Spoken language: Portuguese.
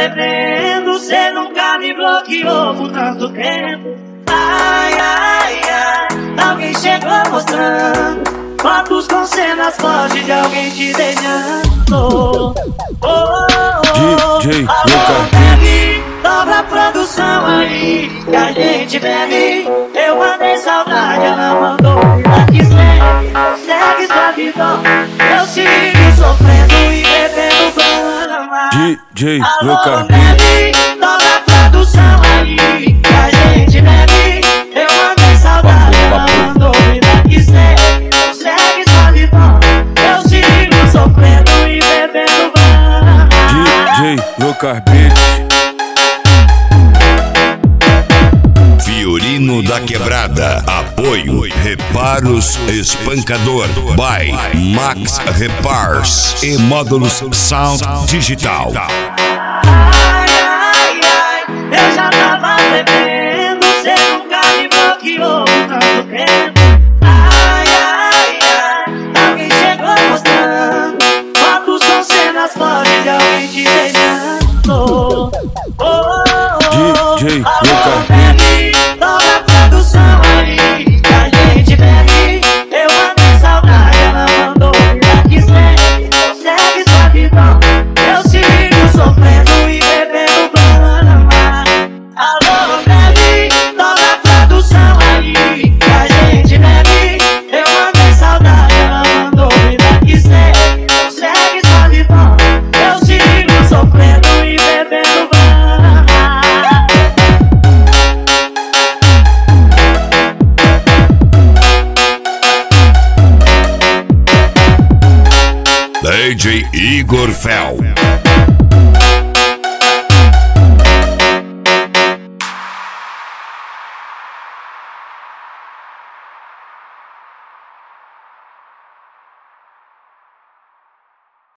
bebendo, cê nunca me bloqueou por tanto tempo. Ai, ai, ai, alguém chegou mostrando fotos com cenas fortes de alguém te beijando. DJ Lucas Beat, dobra a produção aí que a gente bebe. Eu mandei saudade, ela mandou vida que segue sua vida. Eu sigo sofrendo e bebendo Brahma. DJ Lucas Beat, dobra a produção aí que a gente bebe. Eu mandei saudade, ela mandou vida que segue sua vida. Eu sigo sofrendo e bebendo Brahma. DJ Lucas Beat. Fiorino da Quebrada. Apoio Reparos Espancador by Max Repars e Módulos Sound Digital. Ai, ai, ai, eu já tava bebendo, cê nunca me bloqueou por tanto tempo. Ai, ai, ai, alguém chegou mostrando fotos com cenas fortes de alguém te beijando. DJ Lucas Beat, dobra a produção aí que a gente bebe. Eu mandei saudade, ela mandou vida que segue sua vida. Eu sigo sofrendo e bebendo Brahma. Alô, bebe, dobra a produção aí que a gente bebe. Eu mandei saudade, ela mandou vida que segue sua vida. Eu sigo sofrendo e bebendo Brahma. DJ Igor Fel.